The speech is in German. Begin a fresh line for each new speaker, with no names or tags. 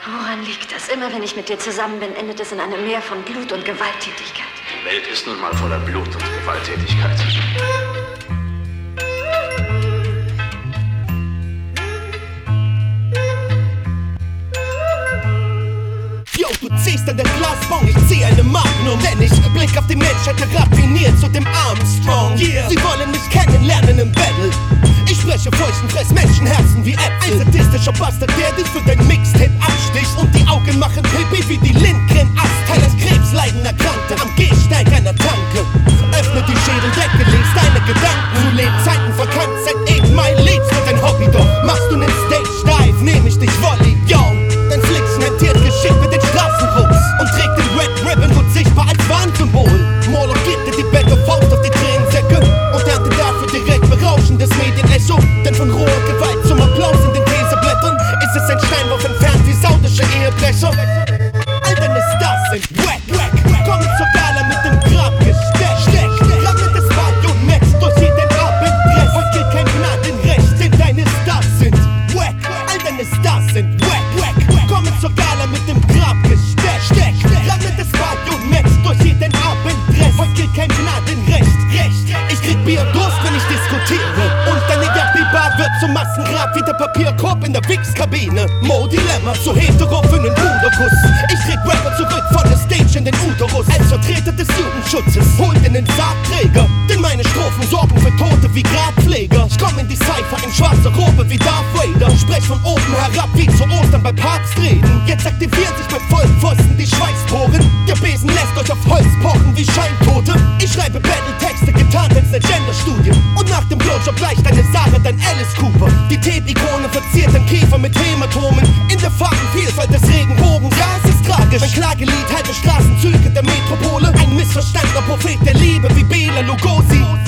Woran liegt das? Immer wenn ich mit dir zusammen bin, endet es in einem Meer von Blut und Gewalttätigkeit.
Die Welt ist nun mal voller Blut und Gewalttätigkeit.
Yo, du ziehst an der Glasbong, ich zieh eine Magnum. Denn ich blick auf die Menschheit raffiniert zu dem Armstrong. Yeah. Sie wollen mich kennenlernen im Battle. Ich spreche feuchten, fress Menschenherzen wie Äpfel. Ein sadistischer Bastard, der dich für dein Mixtape absticht. Und die Augen machen Pipi wie die Lindgren-Ast. Teil als Krebsleiden Erkrankte am Gehsteig einer Tanke. Öffne die Schädeldecke, legst deine Gedanken zu Lebzeiten verkannt, seit eben mein Liebst und dein Hobby. Doch machst du nen Stage-Dive, nehm ich dich Volley, yo. Dein Flixen hantiert geschickt mit den Straßenkrux und trägt den Red Ribbon gut sichtbar als Warnsymbol. Moloch gibt dir die Bäcke Faust auf die Tränensäcke und erntet dafür direkt berauschendes Medienecho. Denn von roher Gewalt zum Applaus in den Käseblättern ist es ein Steinwurf entfernt wie saudische Ehebrecher. All deine Stars sind wack, wack, wack. Kommen zur Gala mit dem Grabgesteck. Ramme des Bajonetts durch jeden Abendrest. Heute gilt kein Gnadenrecht, denn deine Stars sind wack. All deine Stars sind wack, wack, wack. Kommen zur Gala mit dem Grabgesteck. Ramme des Bajonetts durch jeden Abendrest. Heute gilt kein Gnadenrecht. Ich krieg Bierdurst, wenn ich diskutiere. Und deine Yappi-Bar wird zum Massengrab wie der Papierkorb in der Wichskabine. Mo-Dilemma, so hetero für nen Bruderkuss. Ich krieg Rapper zurück von der Stage in den Uterus. Als Vertreter des Jugendschutzes, hol in den Sargträger. Denn meine Strophen sorgen für Tote wie Grabpfleger. Ich komm in die Cypher in schwarzer Robe wie Darth Vader. Sprech von oben herab wie zu Ostern bei Papstreden. Jetzt aktivieren sich bei vollen Pfosten die Schweißporen. Der Besen lässt euch auf Holz pochen wie Scheintote. Ich schreibe Battle-Texte, getarnt als ne Gender-Studie. Und nach dem Blowjob leicht deine Sarah, dein Alice Cooper. Die Tape-Ikone verziert den Kiefer mit Hämatomen. In der Farbenvielfalt des Regenbogens, ja, es ist tragisch. Mein Klagelied, halbe Straßenzüge der Metropole. Ein missverstandener Prophet der Liebe wie Bela Lugosi.